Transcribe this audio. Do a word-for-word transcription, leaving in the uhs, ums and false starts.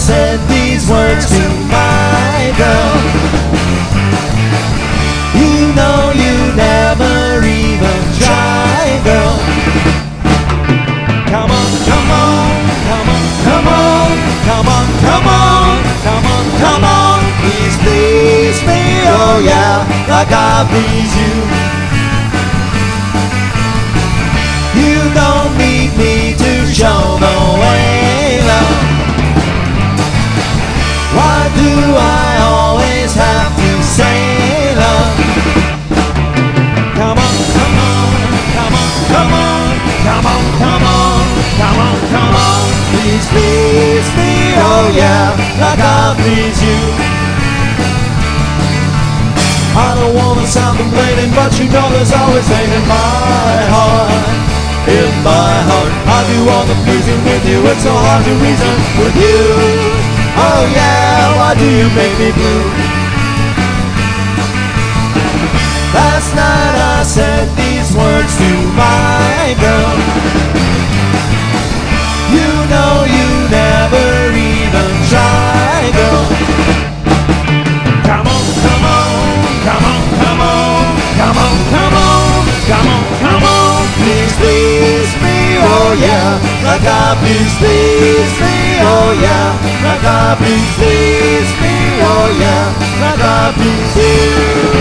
said these words to my girl. You know you never even try, girl. Come on, come on, come on, come on, come on, come on, come on, come on. Please, please me, oh yeah, like I please you. You don't need me to show the way, love. Why do I always have to say love? Come on, come on, come on, come on, come on, come on, come on, come on. Please, please me, oh yeah, like I please you. I don't wanna sound complaining, but you know there's always pain in my heart. In my heart, I do all the pleasing with you. It's so hard to reason with you. Oh yeah, why do you make me blue? Last night I said these words to my girl. You know you never even try, girl. Come on, come on, come on, come on, come on, come on, come on, come on. Please, please me, oh yeah, like I please, please me, oh yeah, like I please, please me, oh yeah, like I please you.